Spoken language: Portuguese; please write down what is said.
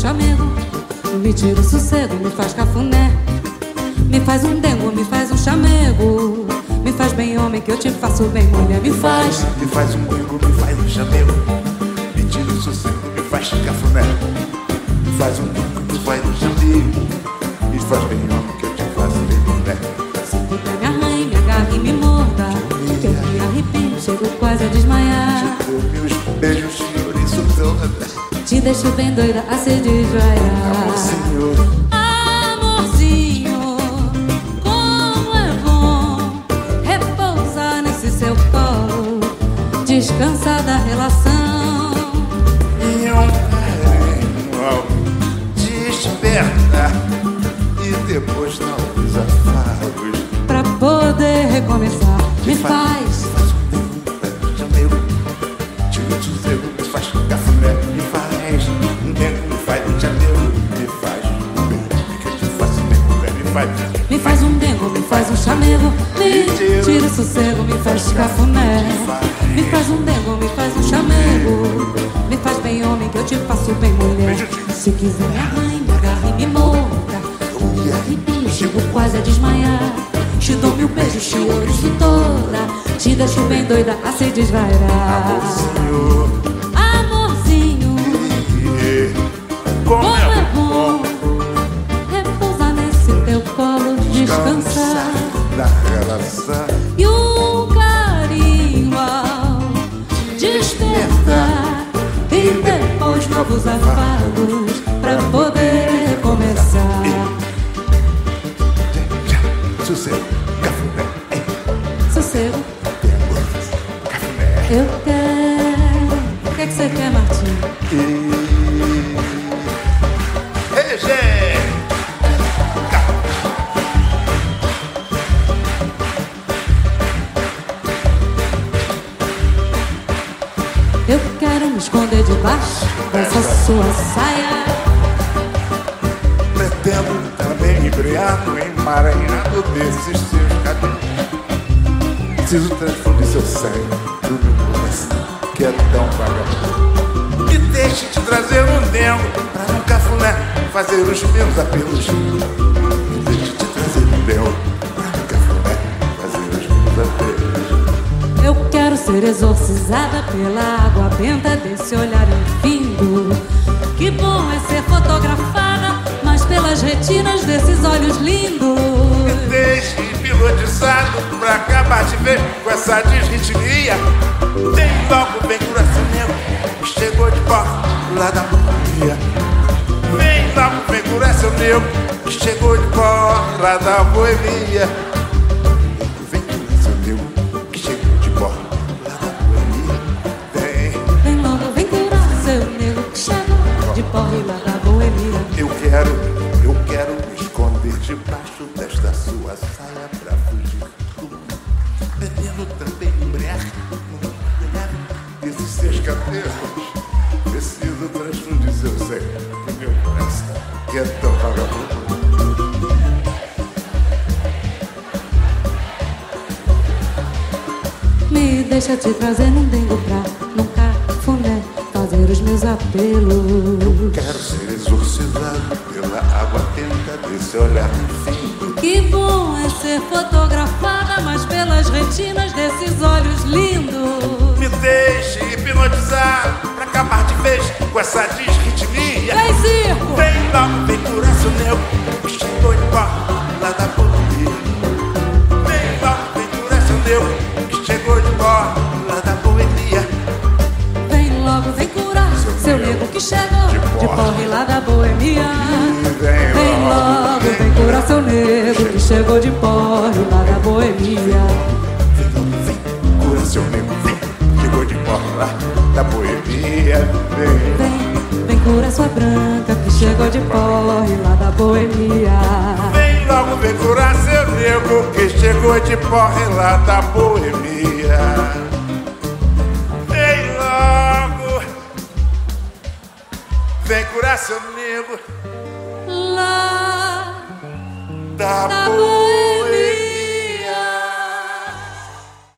chamego, me tira o sossego, me faz cafuné. Me faz um dengo, me faz um chamego, me faz bem homem que eu te faço bem mulher. Me faz um dengo, me faz um chamego, me tira o sossego, me faz cafuné. Me faz um dengo, me faz um chamego, me faz bem homem que eu te faço bem mulher. Se puder me arranhe, me agarre e me morda, que eu me arrepio, chego quase a desmaiar. Te dou meus beijos, senhor, isso toda. Te deixo bem doida a se desvaiar. Amor, senhor. Amorzinho, como é bom repousar nesse seu colo, descansar da relação. E um carinho ao despertar, e depois não os afagos, pra poder recomeçar. Me faz um chamego, tira o sossego, me faz cafuné. Me faz um dengo, me faz um chamego, me faz um dengo que eu te faço bem mulher. me faz um dengo, me faz um chamego, me tira o sossego, me faz cafuné. Me faz um dengo, me faz um chamego, me faz bem homem que eu te faço bem mulher. Se quiser me arranhe, me agarre e me morda, eu me arrepio, chego quase a desmaiar. Te dou mil beijos, te ouriço toda, te deixo bem doida a se desvairar. Amor, senhor. Amorzinho, Como como é é bom repousar nesse teu colo, descansar. da relação. E um carinho ao despertar, e depois novos afagos pra poder recomeçar. Sossego, cafuné, Sossego, cafuné. eu quero. O que é que você quer, Martinho? Ei, gente! Eu quero me esconder debaixo dessa sua saia. Pretendo também embriado, emaranhado desses seus cabelos. Preciso transfundir seu sangue pro meu coração, que é tão vagabundo. Me deixe te trazer um dengo pra um cafuné fazer os meus apelos. Me deixe te trazer um dengo pra um cafuné fazer os meus apelos. Eu quero ser exorcizada pela água benta desse olhar infindo. Que bom é ser fotografada, mas pelas retinas desses olhos lindos. Me deixe hipnotizado pra acabar de ver com essa desritmia. Vem logo, vem coração meu, chegou de porta lá da boemia. Vem logo, vem coração meu, chegou de porta lá da boemia. Vem coração meu, que chegou de porta lá da boemia. Vem logo, vem curar seu nego que chegou de porre lá da boemia. Eu quero me esconder debaixo desta sua saia pra fugir do mundo. Bebendo também embriague desses seus cabelos. Preciso transfundir seu sangue pro meu coração, que é tão vagabundo. Me deixa te trazer num dengo pra num cafuné fazer os meus apelos. Quero ser exorcizado pela água quente desse olhar infindo. Que bom é ser fotografada, mas pelas retinas desses olhos lindos. Me deixe hipnotizar pra acabar de vez com essa desritmia. Vem, circo! Vem logo, vem coração meu, que chegou de porta lá da boemia. Vem logo, vem coração meu, que chegou de porta lá da boemia. Vem logo, vem curar seu nego que chegou de porre lá da boemia. Vem logo, vem curar seu nego que chegou de porre lá da boemia. Vem coração meu, chegou de porta lá da boemia. Vem curar sua branca que chegou de porre lá da boemia. Vem logo, vem curar seu nego que chegou de porra lá da boemia. Vem logo, vem curar seu nego Lá da da boemia.